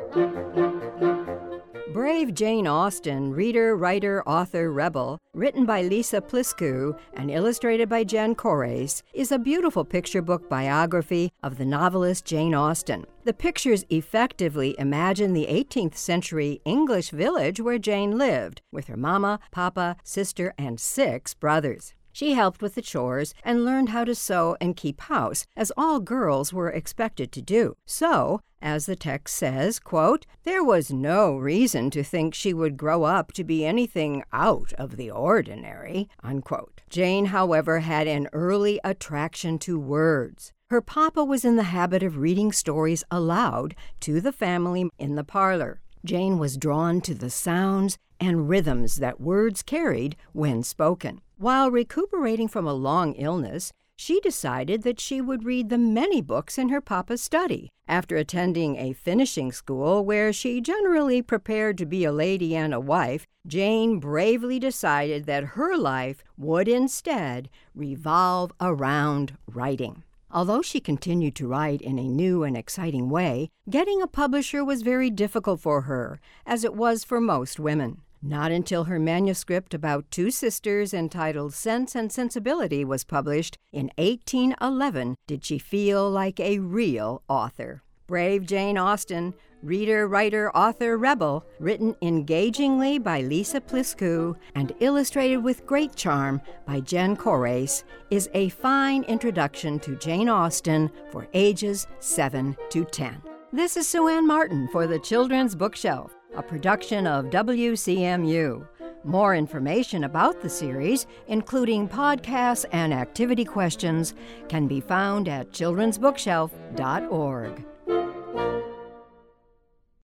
Brave Jane Austen, reader, writer, author, rebel, written by Lisa Pliscu and illustrated by Jen Korais, is a beautiful picture book biography of the novelist Jane Austen. The pictures effectively imagine the 18th century English village where Jane lived, with her mama, papa, sister, and 6 brothers. She helped with the chores and learned how to sew and keep house, as all girls were expected to do. So, as the text says, quote, there was no reason to think she would grow up to be anything out of the ordinary, unquote. Jane, however, had an early attraction to words. Her papa was in the habit of reading stories aloud to the family in the parlor. Jane was drawn to the sounds and rhythms that words carried when spoken. While recuperating from a long illness, she decided that she would read the many books in her papa's study. After attending a finishing school where she generally prepared to be a lady and a wife, Jane bravely decided that her life would instead revolve around writing. Although she continued to write in a new and exciting way, getting a publisher was very difficult for her, as it was for most women. Not until her manuscript about 2 sisters entitled Sense and Sensibility was published in 1811 did she feel like a real author. Brave Jane Austen, reader, writer, author, rebel, written engagingly by Lisa Pliscu and illustrated with great charm by Jen Korais, is a fine introduction to Jane Austen for ages 7 to 10. This is Sue Ann Martin for the Children's Bookshelf, a production of WCMU. More information about the series, including podcasts and activity questions, can be found at childrensbookshelf.org.